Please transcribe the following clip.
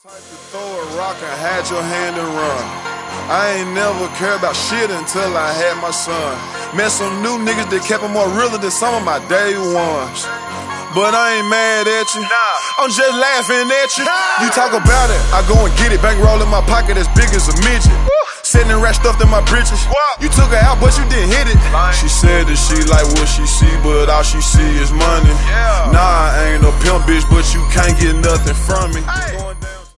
Type to throw a rock and had your hand and run. I ain't never cared about shit until I had my son. Met some new niggas that kept it more realer than some of my day ones. But I ain't mad at you, I'm just laughing at you. You talk about it, I go and get it. Bankroll in my pocket as big as a midget. Sitting and rat stuffed in my britches. You took her out, but you didn't hit it. She said that she like what she see, but all she see is money. Nah, I ain't no pimp bitch, but you can't get nothing from me.